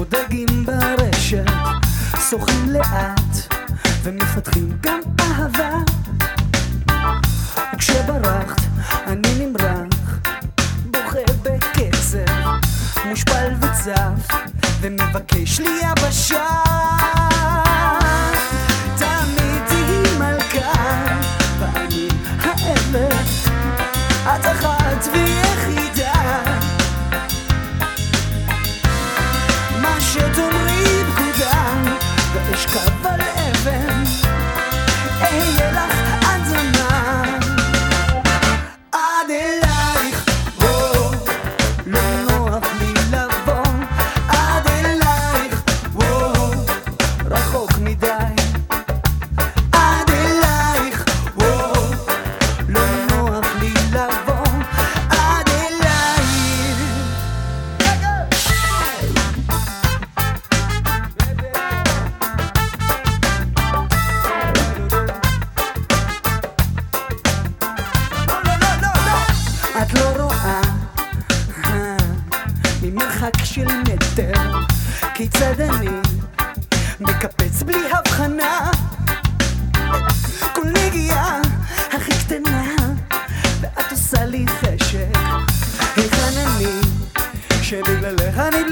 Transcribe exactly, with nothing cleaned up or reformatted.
דגים ברשת, שוחים לאט ומפתחים גם אהבה. וכשברחת אני נמרח, בוכה בקצב, מושפל וצף ומבקש לי יבשה. תמיד תהי מלכה ואני העבד, את אחת ויחידה. מה שתאמרי פקודה ואשכב על אבן, אהיה לך אדמה. עד אלייך, וואו, לא נוח לי לבוא. עד אלייך, וואו, רחוק מדי. עד אלייך, וואו, לא נוח לי לבוא. עד אלייך. את לא רואה ממרחק של מטר כיצד אני מקפץ בלי הבחנה. כל נגיעה הכי קטנה ואת עושה לי חשק. היכן אני שבגללך אני